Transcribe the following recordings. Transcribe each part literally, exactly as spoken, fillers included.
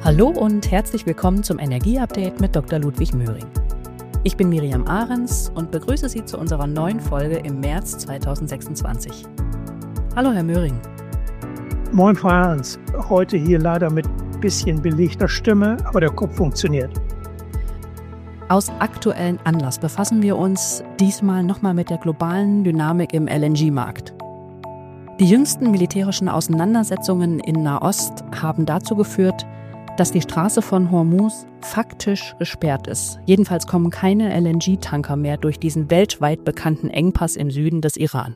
Hallo und herzlich willkommen zum Energieupdate mit Doktor Ludwig Möhring. Ich bin Miriam Ahrens und begrüße Sie zu unserer neuen Folge im März zweitausendsechsundzwanzig. Hallo Herr Möhring. Moin Frau Ahrens, heute hier leider mit ein bisschen belegter Stimme, aber der Kopf funktioniert. Aus aktuellem Anlass befassen wir uns diesmal nochmal mit der globalen Dynamik im L N G-Markt. Die jüngsten militärischen Auseinandersetzungen in Nahost haben dazu geführt, dass die Straße von Hormuz faktisch gesperrt ist. Jedenfalls kommen keine L N G-Tanker mehr durch diesen weltweit bekannten Engpass im Süden des Iran.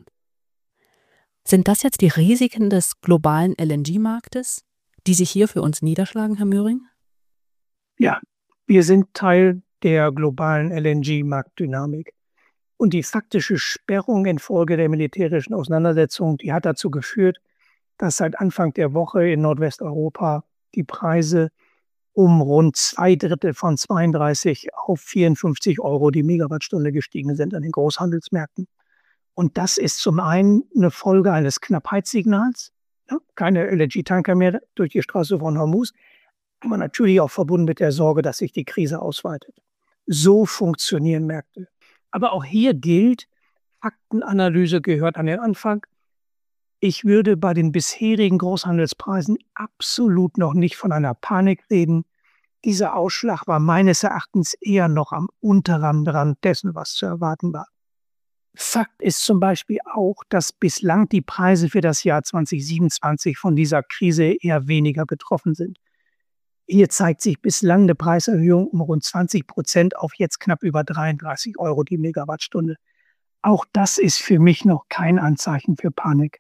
Sind das jetzt die Risiken des globalen L N G-Marktes, die sich hier für uns niederschlagen, Herr Möhring? Ja, wir sind Teil der globalen L N G-Marktdynamik. Und die faktische Sperrung infolge der militärischen Auseinandersetzung, die hat dazu geführt, dass seit Anfang der Woche in Nordwesteuropa die Preise um rund zwei Drittel von zweiunddreißig auf vierundfünfzig Euro die Megawattstunde gestiegen sind an den Großhandelsmärkten. Und das ist zum einen eine Folge eines Knappheitssignals, ja, keine L N G-Tanker mehr durch die Straße von Hormuz, aber natürlich auch verbunden mit der Sorge, dass sich die Krise ausweitet. So funktionieren Märkte. Aber auch hier gilt, Faktenanalyse gehört an den Anfang. Ich würde bei den bisherigen Großhandelspreisen absolut noch nicht von einer Panik reden. Dieser Ausschlag war meines Erachtens eher noch am unteren Rand dessen, was zu erwarten war. Fakt ist zum Beispiel auch, dass bislang die Preise für das Jahr zweitausendsiebenundzwanzig von dieser Krise eher weniger betroffen sind. Hier zeigt sich bislang eine Preiserhöhung um rund zwanzig Prozent auf jetzt knapp über dreiunddreißig Euro die Megawattstunde. Auch das ist für mich noch kein Anzeichen für Panik.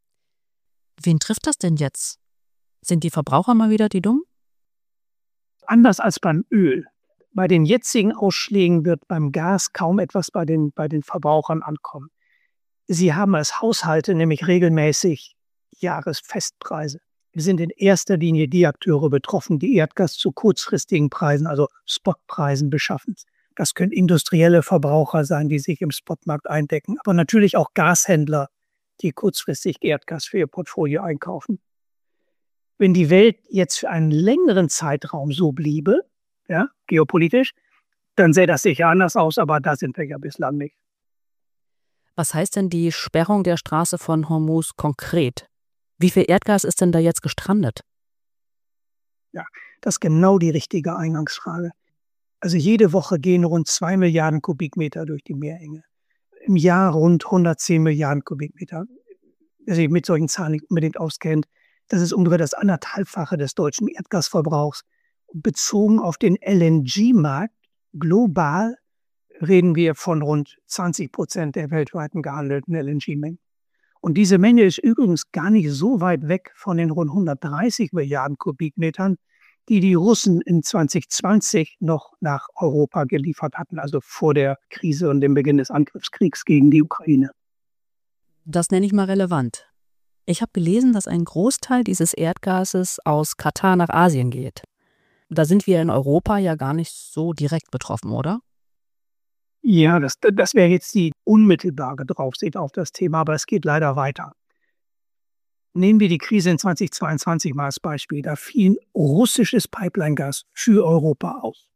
Wen trifft das denn jetzt? Sind die Verbraucher mal wieder die Dummen? Anders als beim Öl. Bei den jetzigen Ausschlägen wird beim Gas kaum etwas bei den, bei den Verbrauchern ankommen. Sie haben als Haushalte nämlich regelmäßig Jahresfestpreise. Wir sind in erster Linie die Akteure betroffen, die Erdgas zu kurzfristigen Preisen, also Spotpreisen, beschaffen. Das können industrielle Verbraucher sein, die sich im Spotmarkt eindecken, aber natürlich auch Gashändler, die kurzfristig Erdgas für ihr Portfolio einkaufen. Wenn die Welt jetzt für einen längeren Zeitraum so bliebe, ja, geopolitisch, dann sähe das sicher anders aus, aber da sind wir ja bislang nicht. Was heißt denn die Sperrung der Straße von Hormuz konkret? Wie viel Erdgas ist denn da jetzt gestrandet? Ja, das ist genau die richtige Eingangsfrage. Also jede Woche gehen rund zwei Milliarden Kubikmeter durch die Meerenge. Im Jahr rund hundertzehn Milliarden Kubikmeter. Wer sich mit solchen Zahlen nicht unbedingt auskennt, das ist ungefähr das anderthalbfache des deutschen Erdgasverbrauchs. Bezogen auf den L N G-Markt global reden wir von rund zwanzig Prozent der weltweiten gehandelten L N G-Mengen. Und diese Menge ist übrigens gar nicht so weit weg von den rund hundertdreißig Milliarden Kubikmetern, die die Russen in zwanzig zwanzig noch nach Europa geliefert hatten, also vor der Krise und dem Beginn des Angriffskriegs gegen die Ukraine. Das nenne ich mal relevant. Ich habe gelesen, dass ein Großteil dieses Erdgases aus Katar nach Asien geht. Da sind wir in Europa ja gar nicht so direkt betroffen, oder? Ja, das, das wäre jetzt die unmittelbare Draufsicht auf das Thema, aber es geht leider weiter. Nehmen wir die Krise in zweitausendzweiundzwanzig mal als Beispiel. Da fiel russisches Pipeline-Gas für Europa aus.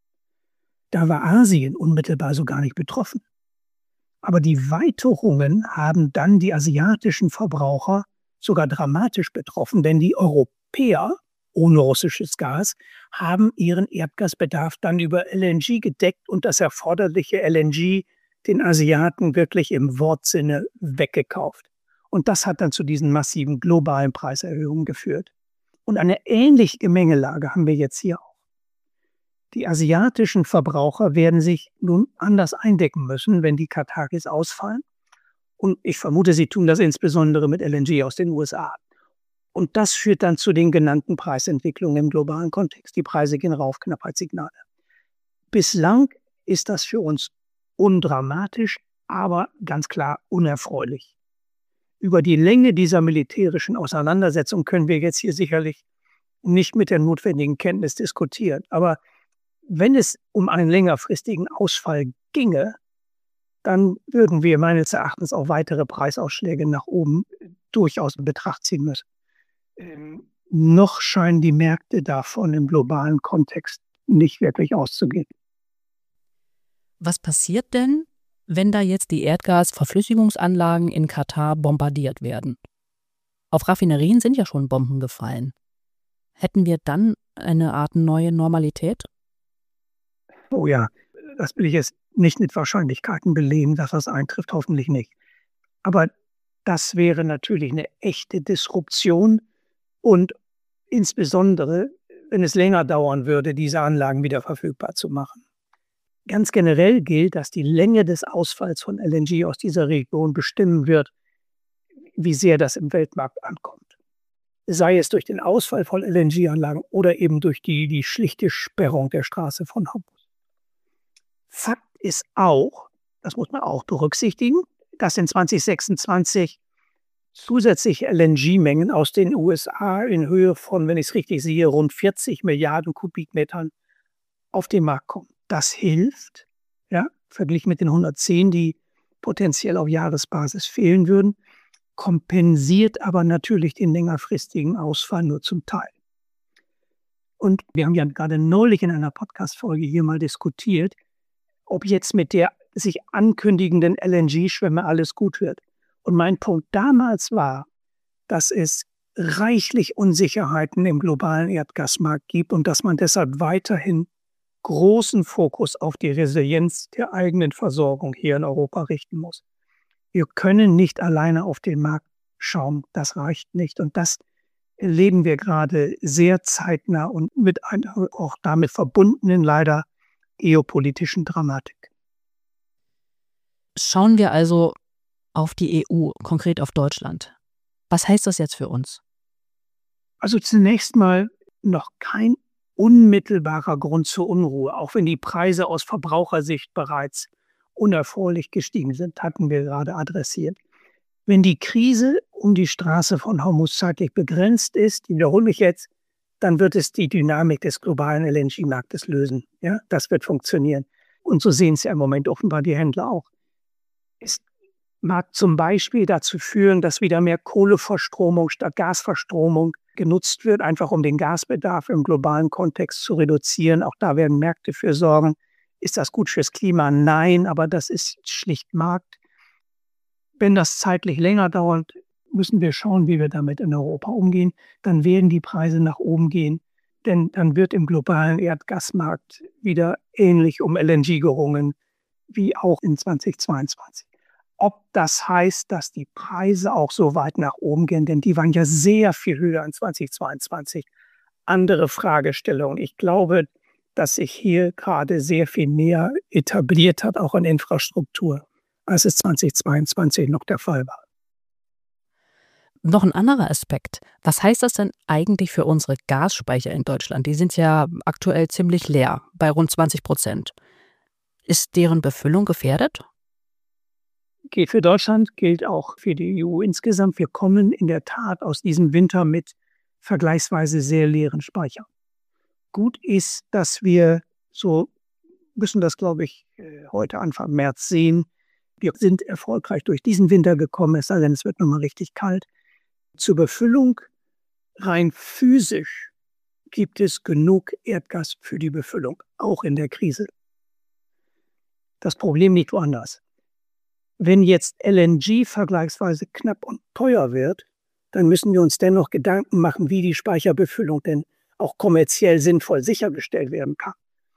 Da war Asien unmittelbar so gar nicht betroffen. Aber die Weiterungen haben dann die asiatischen Verbraucher sogar dramatisch betroffen, denn die Europäer ohne russisches Gas haben ihren Erdgasbedarf dann über L N G gedeckt und das erforderliche L N G den Asiaten wirklich im Wortsinne weggekauft. Und das hat dann zu diesen massiven globalen Preiserhöhungen geführt. Und eine ähnliche Gemengelage haben wir jetzt hier auch. Die asiatischen Verbraucher werden sich nun anders eindecken müssen, wenn die Kataris ausfallen. Und ich vermute, sie tun das insbesondere mit L N G aus den U S A. Und das führt dann zu den genannten Preisentwicklungen im globalen Kontext. Die Preise gehen rauf, Knappheitssignale. Bislang ist das für uns undramatisch, aber ganz klar unerfreulich. Über die Länge dieser militärischen Auseinandersetzung können wir jetzt hier sicherlich nicht mit der notwendigen Kenntnis diskutieren. Aber wenn es um einen längerfristigen Ausfall ginge, dann würden wir meines Erachtens auch weitere Preisausschläge nach oben durchaus in Betracht ziehen müssen. noch scheinen die Märkte davon im globalen Kontext nicht wirklich auszugehen. Was passiert denn, wenn da jetzt die Erdgasverflüssigungsanlagen in Katar bombardiert werden? Auf Raffinerien sind ja schon Bomben gefallen. Hätten wir dann eine Art neue Normalität? Oh ja, das will ich jetzt nicht mit Wahrscheinlichkeiten belegen, dass das eintrifft, hoffentlich nicht. Aber das wäre natürlich eine echte Disruption und insbesondere, wenn es länger dauern würde, diese Anlagen wieder verfügbar zu machen. Ganz generell gilt, dass die Länge des Ausfalls von L N G aus dieser Region bestimmen wird, wie sehr das im Weltmarkt ankommt. Sei es durch den Ausfall von L N G-Anlagen oder eben durch die, die schlichte Sperrung der Straße von Hormuz. Fakt ist auch, das muss man auch berücksichtigen, dass in zwanzig sechsundzwanzig zusätzliche L N G-Mengen aus den U S A in Höhe von, wenn ich es richtig sehe, rund vierzig Milliarden Kubikmetern auf den Markt kommen. Das hilft, ja, verglichen mit den hundertzehn, die potenziell auf Jahresbasis fehlen würden, kompensiert aber natürlich den längerfristigen Ausfall nur zum Teil. Und wir haben ja gerade neulich in einer Podcast-Folge hier mal diskutiert, ob jetzt mit der sich ankündigenden L N G-Schwemme alles gut wird. Und mein Punkt damals war, dass es reichlich Unsicherheiten im globalen Erdgasmarkt gibt und dass man deshalb weiterhin großen Fokus auf die Resilienz der eigenen Versorgung hier in Europa richten muss. Wir können nicht alleine auf den Markt schauen, das reicht nicht. Und das erleben wir gerade sehr zeitnah und mit einer auch damit verbundenen, leider geopolitischen Dramatik. Schauen wir also auf die E U, konkret auf Deutschland. Was heißt das jetzt für uns? Also zunächst mal noch kein unmittelbarer Grund zur Unruhe, auch wenn die Preise aus Verbrauchersicht bereits unerfreulich gestiegen sind, hatten wir gerade adressiert. Wenn die Krise um die Straße von Hormuz zeitlich begrenzt ist, wiederhole ich jetzt, dann wird es die Dynamik des globalen L N G-Marktes lösen. Ja, das wird funktionieren. Und so sehen es ja im Moment offenbar die Händler auch. Es mag zum Beispiel dazu führen, dass wieder mehr Kohleverstromung statt Gasverstromung genutzt wird, einfach um den Gasbedarf im globalen Kontext zu reduzieren. Auch da werden Märkte für sorgen. Ist das gut fürs Klima? Nein, aber das ist schlicht Markt. Wenn das zeitlich länger dauert, müssen wir schauen, wie wir damit in Europa umgehen. Dann werden die Preise nach oben gehen, denn dann wird im globalen Erdgasmarkt wieder ähnlich um L N G gerungen wie auch in zwanzig zweiundzwanzig. Ob das heißt, dass die Preise auch so weit nach oben gehen, denn die waren ja sehr viel höher in zwanzig zweiundzwanzig. Andere Fragestellung. Ich glaube, dass sich hier gerade sehr viel mehr etabliert hat, auch an Infrastruktur, als es zwanzig zweiundzwanzig noch der Fall war. Noch ein anderer Aspekt. Was heißt das denn eigentlich für unsere Gasspeicher in Deutschland? Die sind ja aktuell ziemlich leer, bei rund zwanzig Prozent. Ist deren Befüllung gefährdet? Gilt für Deutschland, gilt auch für die E U insgesamt. Wir kommen in der Tat aus diesem Winter mit vergleichsweise sehr leeren Speichern. Gut ist, dass wir, so müssen das, glaube ich, heute Anfang März sehen, wir sind erfolgreich durch diesen Winter gekommen, es sei denn, es wird nochmal richtig kalt. Zur Befüllung rein physisch gibt es genug Erdgas für die Befüllung, auch in der Krise. Das Problem liegt woanders. Wenn jetzt L N G vergleichsweise knapp und teuer wird, dann müssen wir uns dennoch Gedanken machen, wie die Speicherbefüllung denn auch kommerziell sinnvoll sichergestellt werden kann.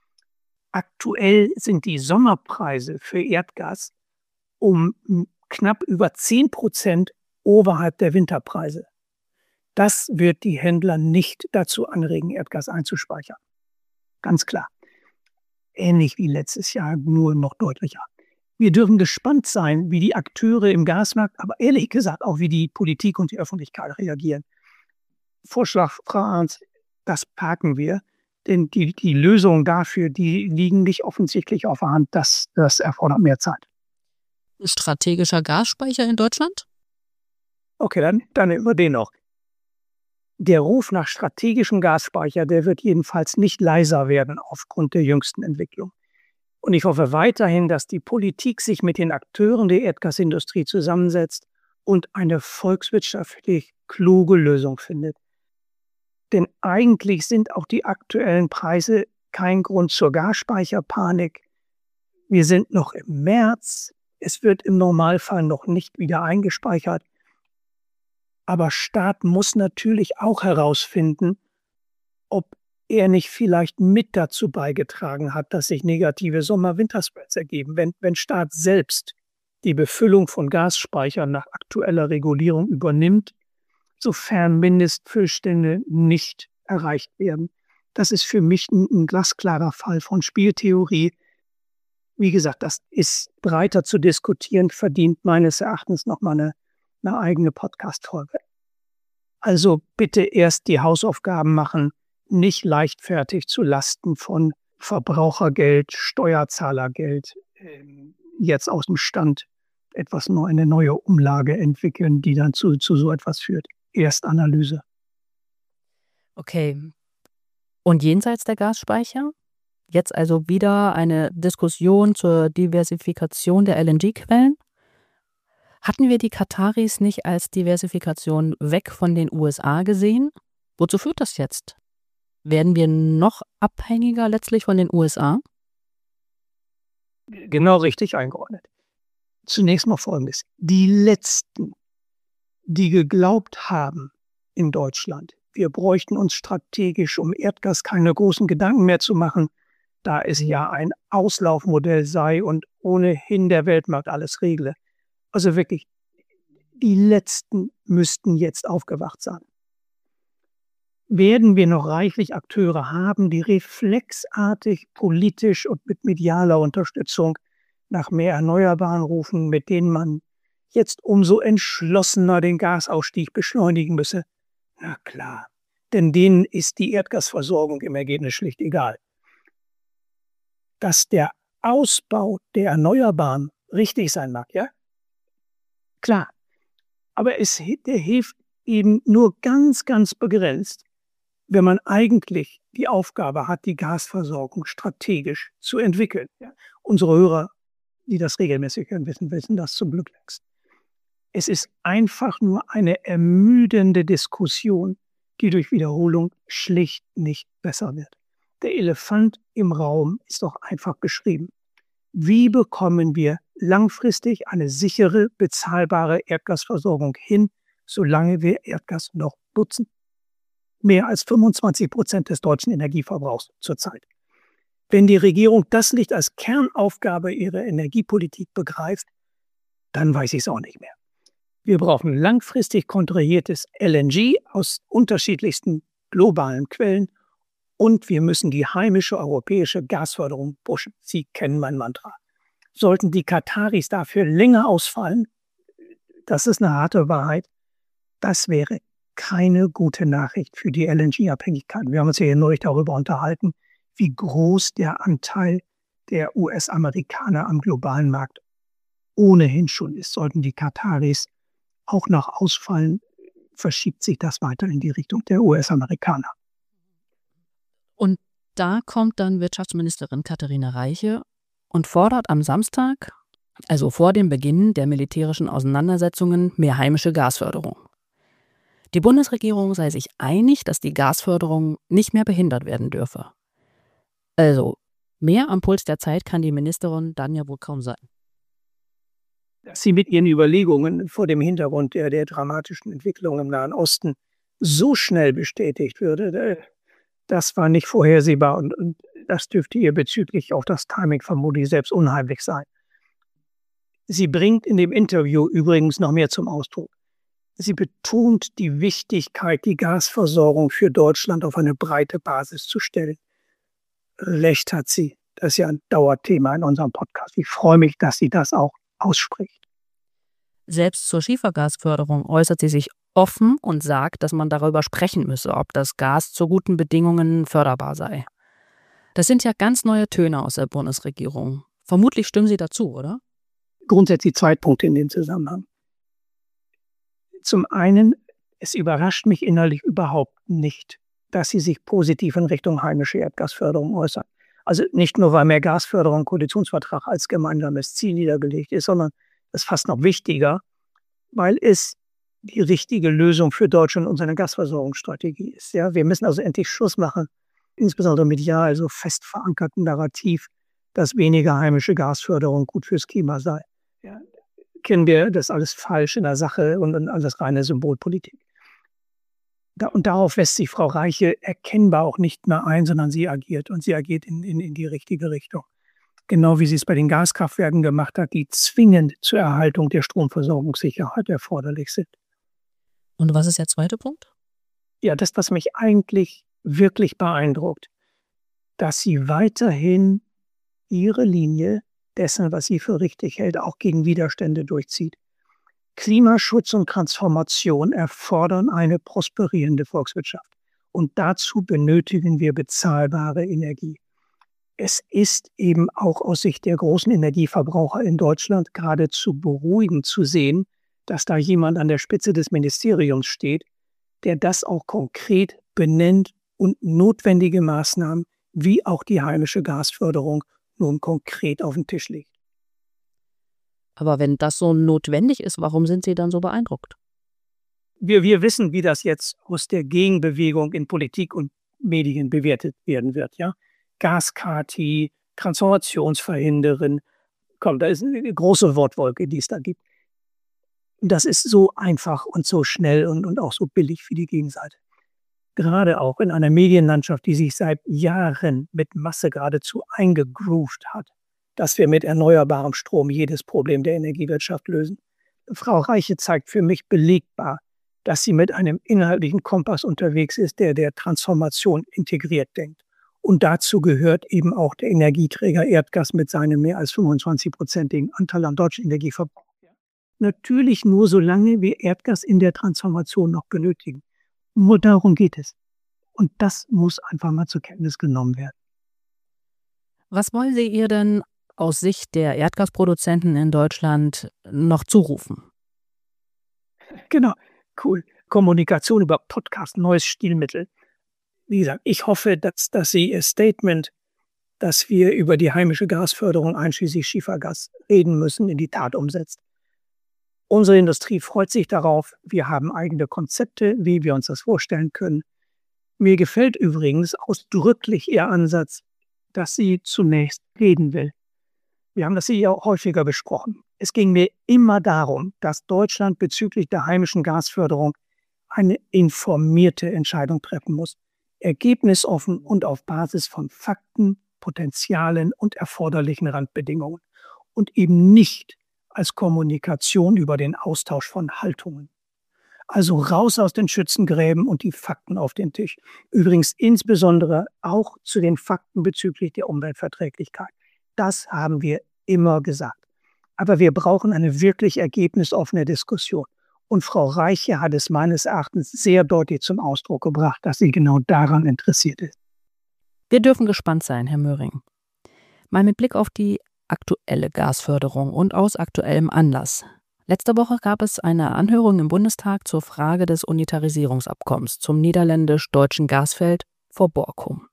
Aktuell sind die Sommerpreise für Erdgas um knapp über zehn Prozent oberhalb der Winterpreise. Das wird die Händler nicht dazu anregen, Erdgas einzuspeichern. Ganz klar. Ähnlich wie letztes Jahr, nur noch deutlicher. Wir dürfen gespannt sein, wie die Akteure im Gasmarkt, aber ehrlich gesagt auch wie die Politik und die Öffentlichkeit reagieren. Vorschlag, Frau Arndt, das parken wir, denn die, die Lösungen dafür, die liegen nicht offensichtlich auf der Hand. Das, das erfordert mehr Zeit. Strategischer Gasspeicher in Deutschland? Okay, dann, dann nehmen wir den noch. Der Ruf nach strategischem Gasspeicher, der wird jedenfalls nicht leiser werden aufgrund der jüngsten Entwicklung. Und ich hoffe weiterhin, dass die Politik sich mit den Akteuren der Erdgasindustrie zusammensetzt und eine volkswirtschaftlich kluge Lösung findet. Denn eigentlich sind auch die aktuellen Preise kein Grund zur Gasspeicherpanik. Wir sind noch im März. Es wird im Normalfall noch nicht wieder eingespeichert. Aber Staat muss natürlich auch herausfinden, ob er nicht vielleicht mit dazu beigetragen hat, dass sich negative Sommer-Winter-Spreads ergeben. Wenn, wenn Staat selbst die Befüllung von Gasspeichern nach aktueller Regulierung übernimmt, sofern Mindestfüllstände nicht erreicht werden. Das ist für mich ein, ein glasklarer Fall von Spieltheorie. Wie gesagt, das ist breiter zu diskutieren, verdient meines Erachtens nochmal eine, eine eigene Podcast-Folge. Also bitte erst die Hausaufgaben machen, nicht leichtfertig zu Lasten von Verbrauchergeld, Steuerzahlergeld ähm, jetzt aus dem Stand etwas neu, eine neue Umlage entwickeln, die dann zu, zu so etwas führt. Erstanalyse. Okay. Und jenseits der Gasspeicher? Jetzt also wieder eine Diskussion zur Diversifikation der L N G-Quellen? Hatten wir die Kataris nicht als Diversifikation weg von den U S A gesehen? Wozu führt das jetzt? Werden wir noch abhängiger letztlich von den U S A? Genau richtig eingeordnet. Zunächst mal Folgendes. Die Letzten, die geglaubt haben in Deutschland, wir bräuchten uns strategisch um Erdgas keine großen Gedanken mehr zu machen, da es ja ein Auslaufmodell sei und ohnehin der Weltmarkt alles regle. Also wirklich, die Letzten müssten jetzt aufgewacht sein. Werden wir noch reichlich Akteure haben, die reflexartig, politisch und mit medialer Unterstützung nach mehr Erneuerbaren rufen, mit denen man jetzt umso entschlossener den Gasausstieg beschleunigen müsse? Na klar, denn denen ist die Erdgasversorgung im Ergebnis schlicht egal. Dass der Ausbau der Erneuerbaren richtig sein mag, ja? Klar, aber es, der hilft eben nur ganz, ganz begrenzt, wenn man eigentlich die Aufgabe hat, die Gasversorgung strategisch zu entwickeln. Ja? Unsere Hörer, die das regelmäßig hören, wissen, wissen das zum Glück längst. Es ist einfach nur eine ermüdende Diskussion, die durch Wiederholung schlicht nicht besser wird. Der Elefant im Raum ist doch einfach geschrieben. Wie bekommen wir langfristig eine sichere, bezahlbare Erdgasversorgung hin, solange wir Erdgas noch nutzen? Mehr als fünfundzwanzig Prozent des deutschen Energieverbrauchs zurzeit. Wenn die Regierung das nicht als Kernaufgabe ihrer Energiepolitik begreift, dann weiß ich es auch nicht mehr. Wir brauchen langfristig kontrolliertes L N G aus unterschiedlichsten globalen Quellen und wir müssen die heimische europäische Gasförderung pushen. Sie kennen mein Mantra. Sollten die Kataris dafür länger ausfallen, das ist eine harte Wahrheit, das wäre keine gute Nachricht für die L N G-Abhängigkeit. Wir haben uns ja hier neulich darüber unterhalten, wie groß der Anteil der U S-Amerikaner am globalen Markt ohnehin schon ist. Sollten die Kataris auch noch ausfallen, verschiebt sich das weiter in die Richtung der U S-Amerikaner. Und da kommt dann Wirtschaftsministerin Katharina Reiche und fordert am Samstag, also vor dem Beginn der militärischen Auseinandersetzungen, mehr heimische Gasförderung. Die Bundesregierung sei sich einig, dass die Gasförderung nicht mehr behindert werden dürfe. Also, mehr am Puls der Zeit kann die Ministerin dann ja wohl kaum sein. Dass sie mit ihren Überlegungen vor dem Hintergrund der, der dramatischen Entwicklung im Nahen Osten so schnell bestätigt würde, das war nicht vorhersehbar und, und das dürfte ihr bezüglich auch das Timing vermutlich selbst unheimlich sein. Sie bringt in dem Interview übrigens noch mehr zum Ausdruck. Sie betont die Wichtigkeit, die Gasversorgung für Deutschland auf eine breite Basis zu stellen. Recht hat sie. Das ist ja ein Dauerthema in unserem Podcast. Ich freue mich, dass sie das auch ausspricht. Selbst zur Schiefergasförderung äußert sie sich offen und sagt, dass man darüber sprechen müsse, ob das Gas zu guten Bedingungen förderbar sei. Das sind ja ganz neue Töne aus der Bundesregierung. Vermutlich stimmen Sie dazu, oder? Grundsätzlich zwei Punkte in dem Zusammenhang. Zum einen, es überrascht mich innerlich überhaupt nicht, dass sie sich positiv in Richtung heimische Erdgasförderung äußern. Also nicht nur, weil mehr Gasförderung im Koalitionsvertrag als gemeinsames Ziel niedergelegt ist, sondern das ist fast noch wichtiger, weil es die richtige Lösung für Deutschland und seine Gasversorgungsstrategie ist. Ja, wir müssen also endlich Schluss machen, insbesondere medial so fest verankerten Narrativ, dass weniger heimische Gasförderung gut fürs Klima sei. Ja, kennen wir das alles falsch in der Sache und, und alles reine Symbolpolitik. Da, und darauf lässt sich Frau Reiche erkennbar auch nicht mehr ein, sondern sie agiert und sie agiert in, in, in die richtige Richtung. Genau wie sie es bei den Gaskraftwerken gemacht hat, die zwingend zur Erhaltung der Stromversorgungssicherheit erforderlich sind. Und was ist der zweite Punkt? Ja, das, was mich eigentlich wirklich beeindruckt, dass sie weiterhin ihre Linie dessen, was sie für richtig hält, auch gegen Widerstände durchzieht. Klimaschutz und Transformation erfordern eine prosperierende Volkswirtschaft. Und dazu benötigen wir bezahlbare Energie. Es ist eben auch aus Sicht der großen Energieverbraucher in Deutschland geradezu beruhigend zu sehen, dass da jemand an der Spitze des Ministeriums steht, der das auch konkret benennt und notwendige Maßnahmen wie auch die heimische Gasförderung nun konkret auf den Tisch legt. Aber wenn das so notwendig ist, warum sind Sie dann so beeindruckt? Wir, wir wissen, wie das jetzt aus der Gegenbewegung in Politik und Medien bewertet werden wird. Ja? Gaskati, Transformationsverhinderin, komm, da ist eine große Wortwolke, die es da gibt. Das ist so einfach und so schnell und, und auch so billig für die Gegenseite. Gerade auch in einer Medienlandschaft, die sich seit Jahren mit Masse geradezu eingegroovt hat, dass wir mit erneuerbarem Strom jedes Problem der Energiewirtschaft lösen. Frau Reiche zeigt für mich belegbar, dass sie mit einem inhaltlichen Kompass unterwegs ist, der der Transformation integriert denkt. Und dazu gehört eben auch der Energieträger Erdgas mit seinem mehr als fünfundzwanzig-prozentigen Anteil am deutschen Energieverbrauch. Natürlich nur, solange wir Erdgas in der Transformation noch benötigen. Nur darum geht es. Und das muss einfach mal zur Kenntnis genommen werden. Was wollen Sie ihr denn aus Sicht der Erdgasproduzenten in Deutschland noch zurufen? Genau, cool. Kommunikation über Podcast, neues Stilmittel. Wie gesagt, ich hoffe, dass, dass Sie Ihr Statement, dass wir über die heimische Gasförderung einschließlich Schiefergas reden müssen, in die Tat umsetzt. Unsere Industrie freut sich darauf. Wir haben eigene Konzepte, wie wir uns das vorstellen können. Mir gefällt übrigens ausdrücklich Ihr Ansatz, dass sie zunächst reden will. Wir haben das hier auch häufiger besprochen. Es ging mir immer darum, dass Deutschland bezüglich der heimischen Gasförderung eine informierte Entscheidung treffen muss. Ergebnisoffen und auf Basis von Fakten, Potenzialen und erforderlichen Randbedingungen. Und eben nicht als Kommunikation über den Austausch von Haltungen. Also raus aus den Schützengräben und die Fakten auf den Tisch. Übrigens insbesondere auch zu den Fakten bezüglich der Umweltverträglichkeit. Das haben wir immer gesagt. Aber wir brauchen eine wirklich ergebnisoffene Diskussion. Und Frau Reiche hat es meines Erachtens sehr deutlich zum Ausdruck gebracht, dass sie genau daran interessiert ist. Wir dürfen gespannt sein, Herr Möhring. Mal mit Blick auf die aktuelle Gasförderung und aus aktuellem Anlass. Letzte Woche gab es eine Anhörung im Bundestag zur Frage des Unitarisierungsabkommens zum niederländisch-deutschen Gasfeld vor Borkum.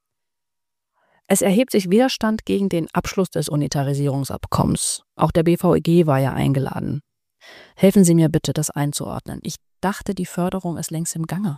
Es erhebt sich Widerstand gegen den Abschluss des Unitarisierungsabkommens. Auch der B V E G war ja eingeladen. Helfen Sie mir bitte, das einzuordnen. Ich dachte, die Förderung ist längst im Gange.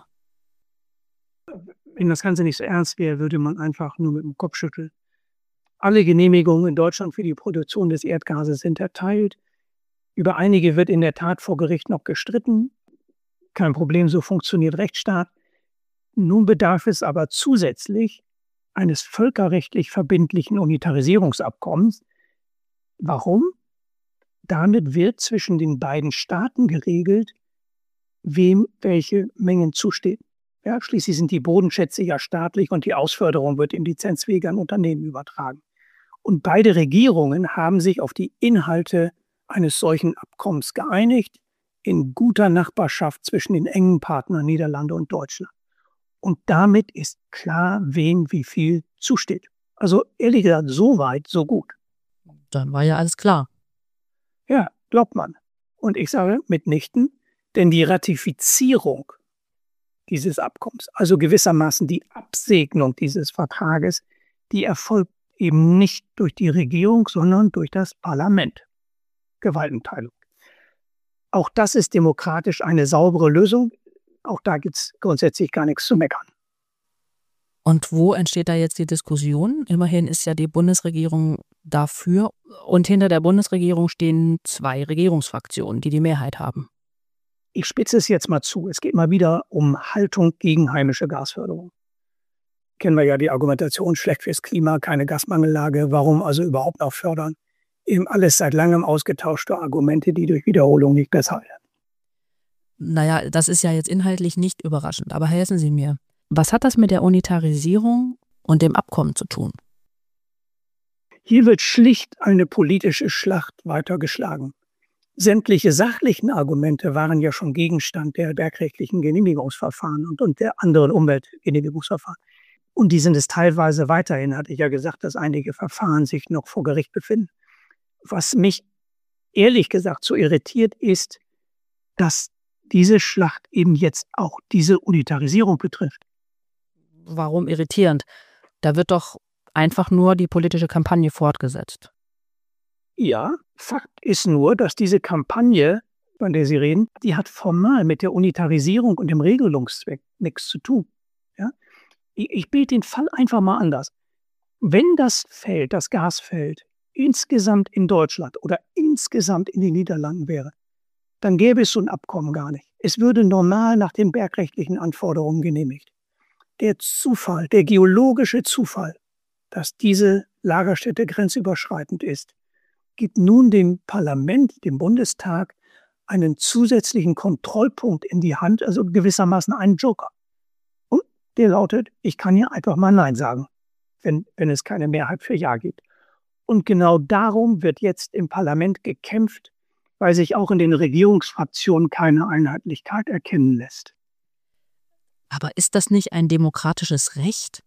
Wenn das Ganze nicht so ernst wäre, würde man einfach nur mit dem Kopf schütteln. Alle Genehmigungen in Deutschland für die Produktion des Erdgases sind erteilt. Über einige wird in der Tat vor Gericht noch gestritten. Kein Problem, so funktioniert Rechtsstaat. Nun bedarf es aber zusätzlich eines völkerrechtlich verbindlichen Unitarisierungsabkommens. Warum? Damit wird zwischen den beiden Staaten geregelt, wem welche Mengen zustehen. Ja, schließlich sind die Bodenschätze ja staatlich und die Ausförderung wird in Lizenzwege an Unternehmen übertragen. Und beide Regierungen haben sich auf die Inhalte eines solchen Abkommens geeinigt, in guter Nachbarschaft zwischen den engen Partnern Niederlande und Deutschland. Und damit ist klar, wem wie viel zusteht. Also ehrlich gesagt, so weit, so gut. Dann war ja alles klar. Ja, glaubt man. Und ich sage mitnichten, denn die Ratifizierung dieses Abkommens, also gewissermaßen die Absegnung dieses Vertrages, die erfolgt eben nicht durch die Regierung, sondern durch das Parlament. Gewaltenteilung. Auch das ist demokratisch eine saubere Lösung. Auch da gibt es grundsätzlich gar nichts zu meckern. Und wo entsteht da jetzt die Diskussion? Immerhin ist ja die Bundesregierung dafür und hinter der Bundesregierung stehen zwei Regierungsfraktionen, die die Mehrheit haben. Ich spitze es jetzt mal zu. Es geht mal wieder um Haltung gegen heimische Gasförderung. Kennen wir ja die Argumentation, schlecht fürs Klima, keine Gasmangellage, warum also überhaupt noch fördern? Eben alles seit langem ausgetauschte Argumente, die durch Wiederholung nicht besser werden. Naja, das ist ja jetzt inhaltlich nicht überraschend, aber helfen Sie mir. Was hat das mit der Unitarisierung und dem Abkommen zu tun? Hier wird schlicht eine politische Schlacht weitergeschlagen. Sämtliche sachlichen Argumente waren ja schon Gegenstand der bergrechtlichen Genehmigungsverfahren und, und der anderen Umweltgenehmigungsverfahren. Und die sind es teilweise weiterhin, hatte ich ja gesagt, dass einige Verfahren sich noch vor Gericht befinden. Was mich ehrlich gesagt so irritiert ist, dass diese Schlacht eben jetzt auch diese Unitarisierung betrifft. Warum irritierend? Da wird doch einfach nur die politische Kampagne fortgesetzt. Ja, Fakt ist nur, dass diese Kampagne, von der Sie reden, die hat formal mit der Unitarisierung und dem Regelungszweck nichts zu tun. Ja? Ich, ich bilde den Fall einfach mal anders. Wenn das Feld, das Gasfeld, insgesamt in Deutschland oder insgesamt in den Niederlanden wäre, dann gäbe es so ein Abkommen gar nicht. Es würde normal nach den bergrechtlichen Anforderungen genehmigt. Der Zufall, der geologische Zufall, dass diese Lagerstätte grenzüberschreitend ist, gibt nun dem Parlament, dem Bundestag, einen zusätzlichen Kontrollpunkt in die Hand, also gewissermaßen einen Joker. Und der lautet, ich kann hier einfach mal Nein sagen, wenn, wenn es keine Mehrheit für Ja gibt. Und genau darum wird jetzt im Parlament gekämpft, weil sich auch in den Regierungsfraktionen keine Einheitlichkeit erkennen lässt. Aber ist das nicht ein demokratisches Recht?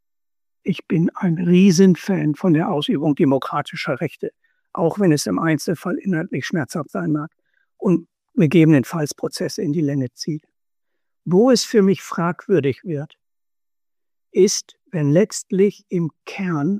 Ich bin ein Riesenfan von der Ausübung demokratischer Rechte, auch wenn es im Einzelfall inhaltlich schmerzhaft sein mag und gegebenenfalls Prozesse in die Länge zieht. Wo es für mich fragwürdig wird, ist, wenn letztlich im Kern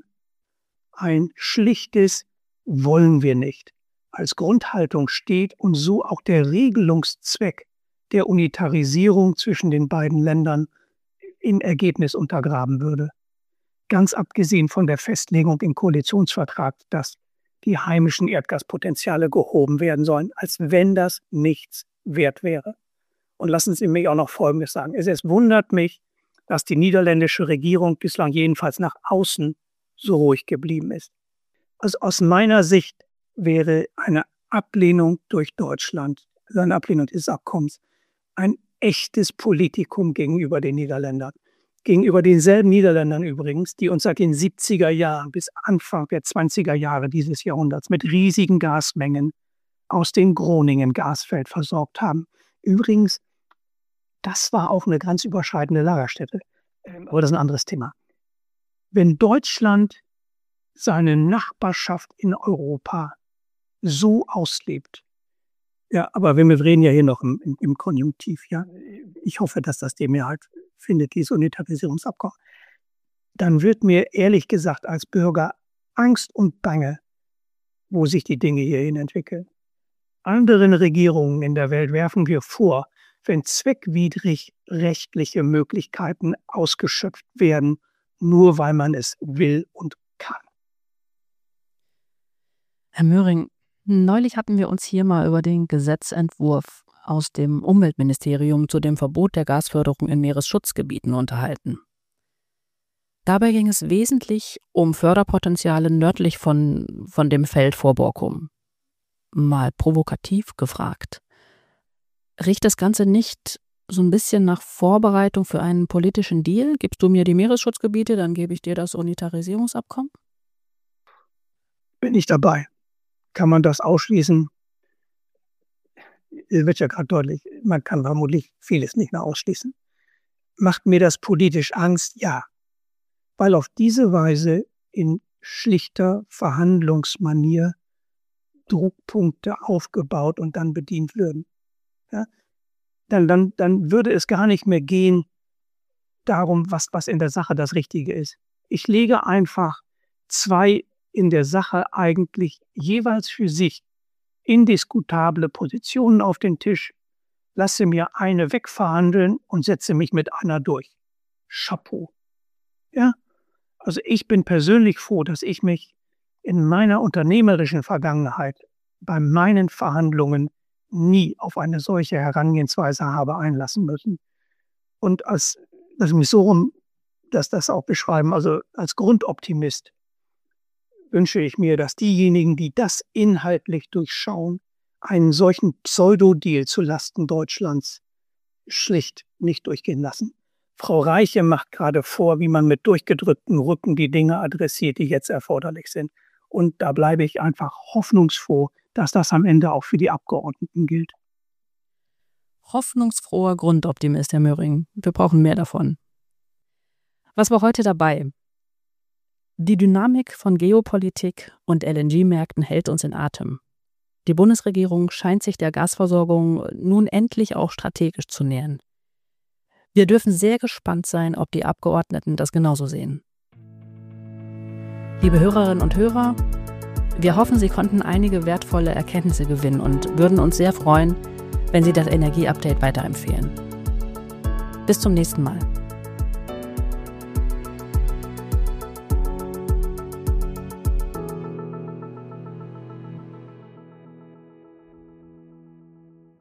ein schlichtes Wollen wir nicht als Grundhaltung steht und so auch der Regelungszweck der Unitarisierung zwischen den beiden Ländern im Ergebnis untergraben würde. Ganz abgesehen von der Festlegung im Koalitionsvertrag, dass die heimischen Erdgaspotenziale gehoben werden sollen, als wenn das nichts wert wäre. Und lassen Sie mich auch noch Folgendes sagen. Es, es wundert mich, dass die niederländische Regierung bislang jedenfalls nach außen so ruhig geblieben ist. Also aus meiner Sicht wäre eine Ablehnung durch Deutschland, also eine Ablehnung des Abkommens, ein echtes Politikum gegenüber den Niederländern. Gegenüber denselben Niederländern übrigens, die uns seit den siebziger Jahren bis Anfang der zwanziger Jahre dieses Jahrhunderts mit riesigen Gasmengen aus dem Groningen-Gasfeld versorgt haben. Übrigens, das war auch eine grenzüberschreitende Lagerstätte. Aber das ist ein anderes Thema. Wenn Deutschland seine Nachbarschaft in Europa so auslebt, ja, aber wir reden ja hier noch im, im, im Konjunktiv, ja, ich hoffe, dass das die Mehrheit findet, dieses Unitarisierungsabkommen, dann wird mir ehrlich gesagt als Bürger Angst und Bange, wo sich die Dinge hierhin entwickeln. Anderen Regierungen in der Welt werfen wir vor, wenn zweckwidrig rechtliche Möglichkeiten ausgeschöpft werden, nur weil man es will und kann. Herr Möhring, neulich hatten wir uns hier mal über den Gesetzentwurf aus dem Umweltministerium zu dem Verbot der Gasförderung in Meeresschutzgebieten unterhalten. Dabei ging es wesentlich um Förderpotenziale nördlich von, von dem Feld vor Borkum. Mal provokativ gefragt. Riecht das Ganze nicht so ein bisschen nach Vorbereitung für einen politischen Deal? Gibst du mir die Meeresschutzgebiete, dann gebe ich dir das Unitarisierungsabkommen? Bin ich dabei. Kann man das ausschließen? Es wird ja gerade deutlich, man kann vermutlich vieles nicht mehr ausschließen. Macht mir das politisch Angst? Ja. Weil auf diese Weise in schlichter Verhandlungsmanier Druckpunkte aufgebaut und dann bedient würden. Ja? Dann, dann, dann würde es gar nicht mehr gehen darum, was, was in der Sache das Richtige ist. Ich lege einfach zwei in der Sache eigentlich jeweils für sich indiskutable Positionen auf den Tisch, lasse mir eine wegverhandeln und setze mich mit einer durch. Chapeau. Ja? Also ich bin persönlich froh, dass ich mich in meiner unternehmerischen Vergangenheit bei meinen Verhandlungen nie auf eine solche Herangehensweise habe einlassen müssen. Und als, lass mich so rum, dass das auch beschreiben, also als Grundoptimist wünsche ich mir, dass diejenigen, die das inhaltlich durchschauen, einen solchen Pseudo-Deal zulasten Deutschlands schlicht nicht durchgehen lassen. Frau Reiche macht gerade vor, wie man mit durchgedrücktem Rücken die Dinge adressiert, die jetzt erforderlich sind. Und da bleibe ich einfach hoffnungsfroh, dass das am Ende auch für die Abgeordneten gilt. Hoffnungsfroher Grundoptimist, Herr Möhring. Wir brauchen mehr davon. Was war heute dabei? Die Dynamik von Geopolitik und L N G-Märkten hält uns in Atem. Die Bundesregierung scheint sich der Gasversorgung nun endlich auch strategisch zu nähern. Wir dürfen sehr gespannt sein, ob die Abgeordneten das genauso sehen. Liebe Hörerinnen und Hörer, wir hoffen, Sie konnten einige wertvolle Erkenntnisse gewinnen und würden uns sehr freuen, wenn Sie das Energie-Update weiterempfehlen. Bis zum nächsten Mal.